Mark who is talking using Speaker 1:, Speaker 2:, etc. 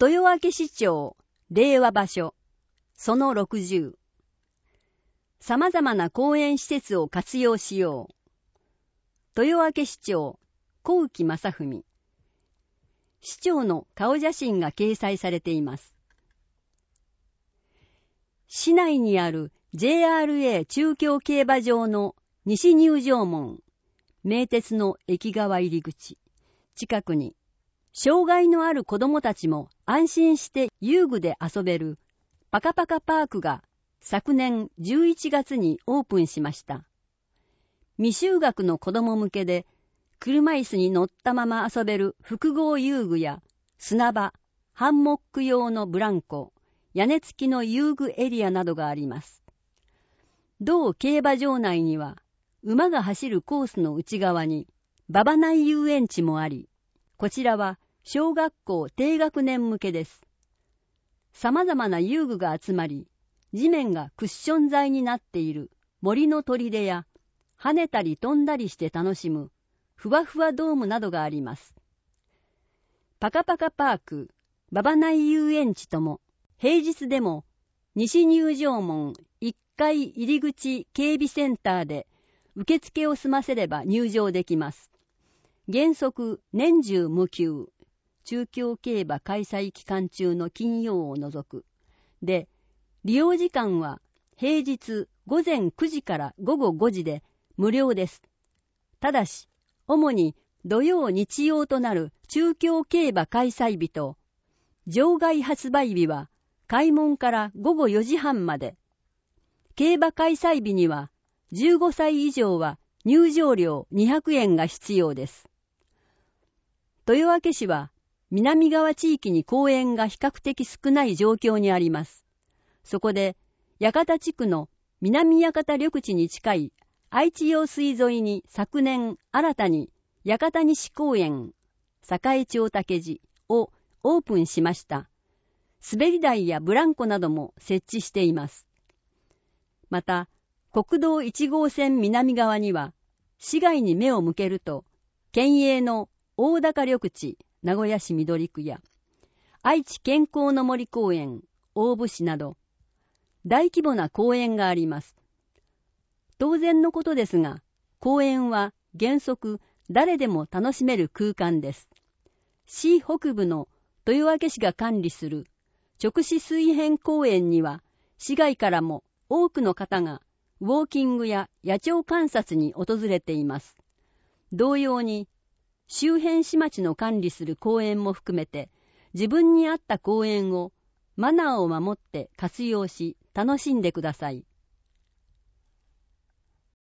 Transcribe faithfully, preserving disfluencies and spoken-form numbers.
Speaker 1: 豊明市長令和場所そのろくじゅう。様々な公園施設を活用しよう。豊明市長小浮正文。市長の顔写真が掲載されています。市内にある ジェイアールエー 中京競馬場の西入場門、名鉄の駅側入り口近くに、障害のある子どもたちも安心して遊具で遊べるパカパカパークが昨年じゅういちがつにオープンしました。未就学の子ども向けで車椅子に乗ったまま遊べる複合遊具や砂場、ハンモック用のブランコ、屋根付きの遊具エリアなどがあります。同競馬場内には馬が走るコースの内側に馬場内遊園地もあり、こちらは小学校低学年向けです。様々な遊具が集まり、地面がクッション材になっている森の砦や跳ねたり飛んだりして楽しむふわふわドームなどがあります。パカパカパーク、馬場内遊園地とも平日でも西入場門いっかい入り口警備センターで受付を済ませれば入場できます。原則年中無休、中京競馬開催期間中の金曜を除く。で、利用時間は平日午前くじから午後ごじで無料です。ただし、主に土曜日曜となる中京競馬開催日と場外発売日は開門から午後よじはんまで。競馬開催日にはじゅうごさい以上は入場料にひゃくえんが必要です。豊明市は南側地域に公園が比較的少ない状況にあります。そこで八幡地区の南八幡緑地に近い愛知用水沿いに昨年新たに八幡西公園栄町竹地をオープンしました。滑り台やブランコなども設置しています。また国道いち号線南側には市街に目を向けると県営の大高緑地名古屋市緑区や愛知健康の森公園大府市など大規模な公園があります。当然のことですが、公園は原則誰でも楽しめる空間です。市北部の豊明市が管理する直視水辺公園には市外からも多くの方がウォーキングや野鳥観察に訪れています。同様に周辺市町の管理する公園も含めて自分に合った公園をマナーを守って活用し楽しんでください。